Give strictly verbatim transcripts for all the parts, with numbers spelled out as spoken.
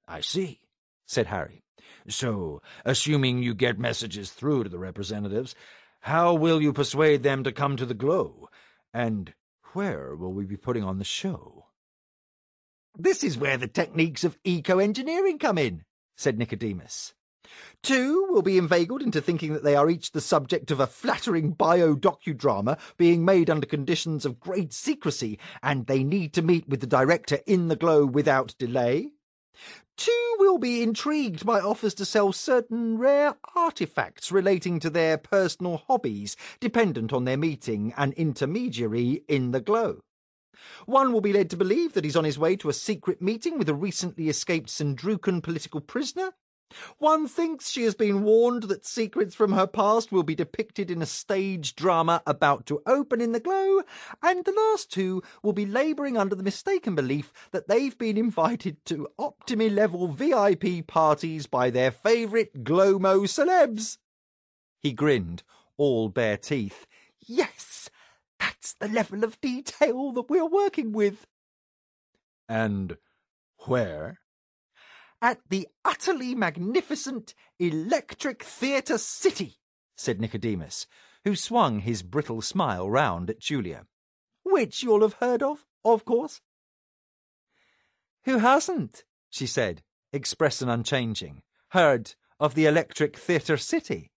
"I see," said Harry. "So, assuming you get messages through to the representatives, how will you persuade them to come to the Glow? And where will we be putting on the show?" "This is where the techniques of eco-engineering come in," said Nicodemus. "Two will be inveigled into thinking that they are each the subject of a flattering bio-docudrama being made under conditions of great secrecy, and they need to meet with the director in the Glow without delay. Two will be intrigued by offers to sell certain rare artifacts relating to their personal hobbies, dependent on their meeting an intermediary in the Glow. One will be led to believe that he's on his way to a secret meeting with a recently escaped Sandrukan political prisoner. One thinks she has been warned that secrets from her past will be depicted in a stage drama about to open in the Glow, and the last two will be labouring under the mistaken belief that they've been invited to Optimi-level V I P parties by their favourite Glowmo celebs." He grinned, all bare teeth. "Yes, that's the level of detail that we're working with." "And where?" "At the utterly magnificent Electric Theatre City," said Nicodemus, who swung his brittle smile round at Julia. "Which you'll have heard of, of course." "Who hasn't?" she said, expression unchanging. "Heard of the Electric Theatre City?"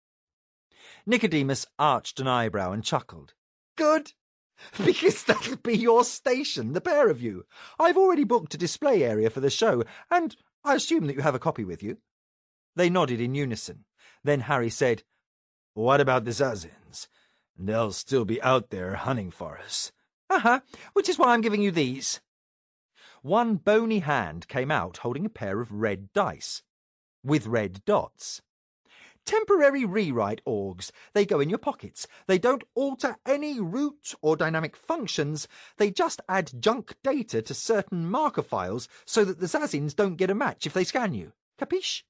Nicodemus arched an eyebrow and chuckled. "Good, because that'll be your station, the pair of you. I've already booked a display area for the show, and I assume that you have a copy with you." They nodded in unison. Then Harry said, "What about the Zazins? They'll still be out there hunting for us." "Uh-huh, which is why I'm giving you these." One bony hand came out holding a pair of red dice, with red dots. "Temporary rewrite orgs. They go in your pockets. They don't alter any root or dynamic functions. They just add junk data to certain marker files so that the Zazins don't get a match if they scan you. Capiche?"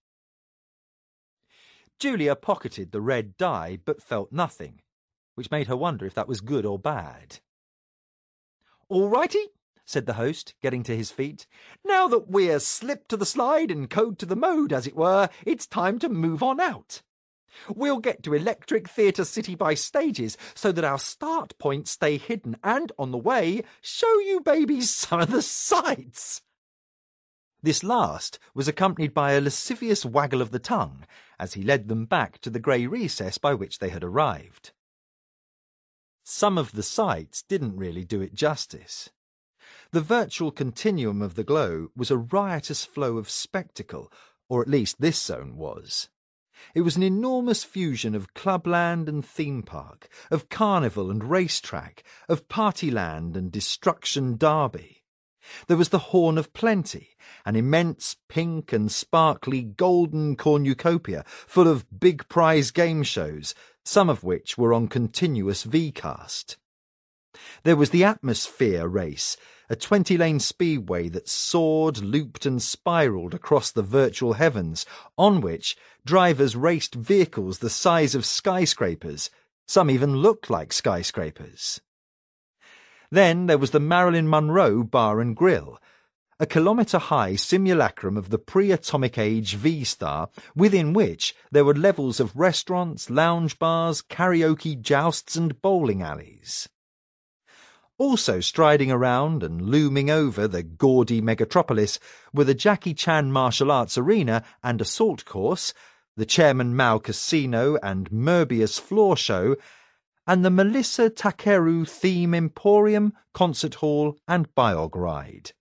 Julia pocketed the red die but felt nothing, which made her wonder if that was good or bad. "All righty," said the host, getting to his feet. "Now that we're slipped to the slide and code to the mode, as it were, it's time to move on out. We'll get to Electric Theatre City by stages so that our start points stay hidden, and on the way, show you babies some of the sights." This last was accompanied by a lascivious waggle of the tongue as he led them back to the grey recess by which they had arrived. Some of the sights didn't really do it justice. The virtual continuum of the Glow was a riotous flow of spectacle, or at least this zone was. It was an enormous fusion of clubland and theme park, of carnival and racetrack, of partyland and destruction derby. There was the Horn of Plenty, an immense pink and sparkly golden cornucopia full of big prize game shows, some of which were on continuous V-cast. There was the Atmosphere Race, a twenty-lane speedway that soared, looped and spiralled across the virtual heavens, on which drivers raced vehicles the size of skyscrapers. Some even looked like skyscrapers. Then there was the Marilyn Monroe Bar and Grill, a kilometre-high simulacrum of the pre-atomic age V-Star, within which there were levels of restaurants, lounge bars, karaoke jousts and bowling alleys. Also striding around and looming over the gaudy megatropolis were the Jackie Chan Martial Arts Arena and Assault Course, the Chairman Mao Casino and Merbius Floor Show, and the Melissa Takeru Theme Emporium, Concert Hall and Biog Ride.